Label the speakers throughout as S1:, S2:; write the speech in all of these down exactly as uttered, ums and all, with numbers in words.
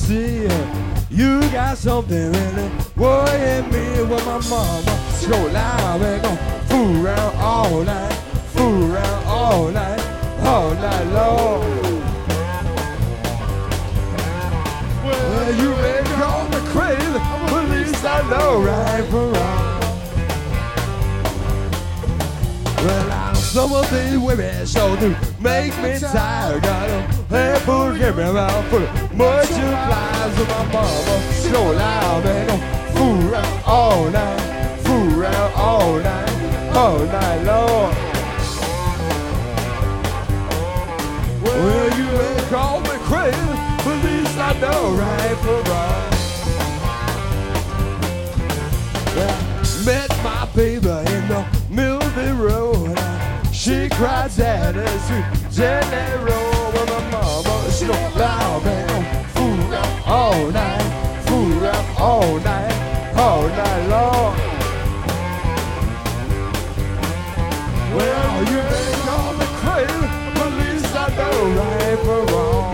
S1: see you got something really worrying me. When my mama so loud, we gon' fool around all night, fool around all night, all night long. Well, you may call me crazy, but at least I know right from wrong. Well, I'm some of these women so do make me tired. Got them head full of me around full of multiplies of my mama. So loud, they gon' fool around all night, fool around all night, all night long. Well, you may call me crazy, but at least I know right from wrong. Well, met my baby in the middle of the road. She cried daddy, sweet jelly roll. With my mama, she don't loud, man. Fool around all night, fool around all night, all night long. Well, you may call me crazy, but at least I know right from wrong.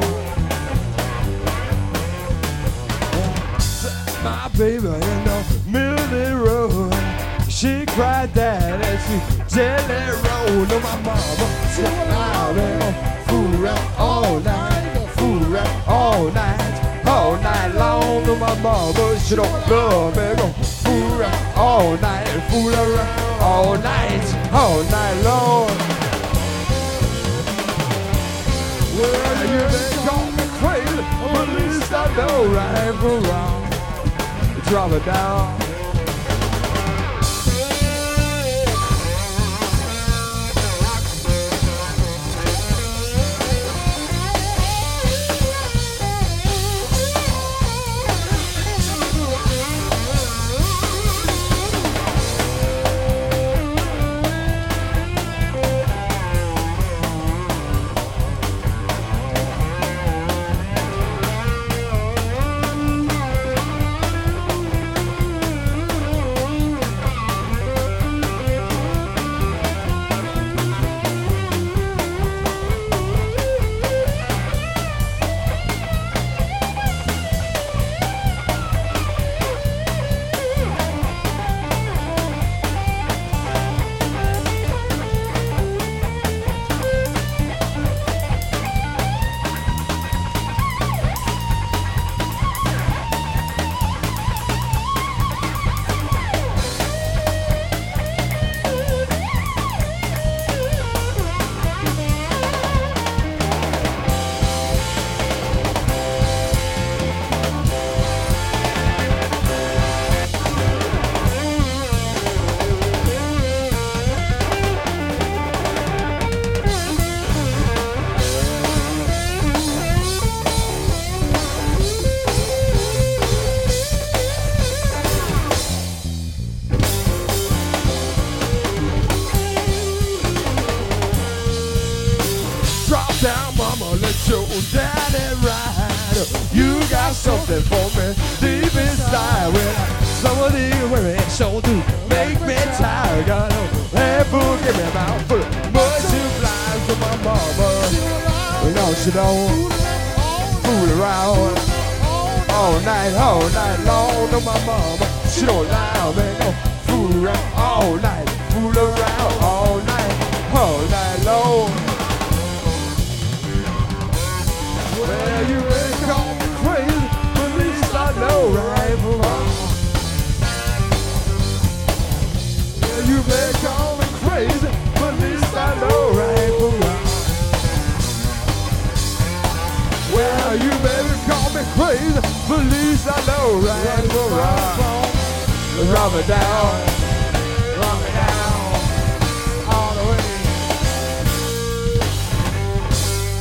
S1: My baby in the middle of the road. She cried daddy, sweet jelly roll. No, my mama, she loud and fool around all night, fool around all night, all night long. No, my mama, she don't love me, go fool around all night, fool around all night, all night long. Well, you may call me crazy, but at least I know right from wrong. Drop it down. Down, mama, let your daddy ride. You got something for me deep inside. Well, some of these women sure do make me tired. Got a head full, give me a mouth full of multiplies to my mama. You know she don't fool around all night, all night long. To my mama, she don't lie, man. Don't fool around all night, fool around all night, all night long. Well, you may call me crazy, but at least I know right from wrong. Well, you may call me crazy, but at least I know right from wrong. Well, you may call me crazy, but at least I know right from wrong. Drop it down.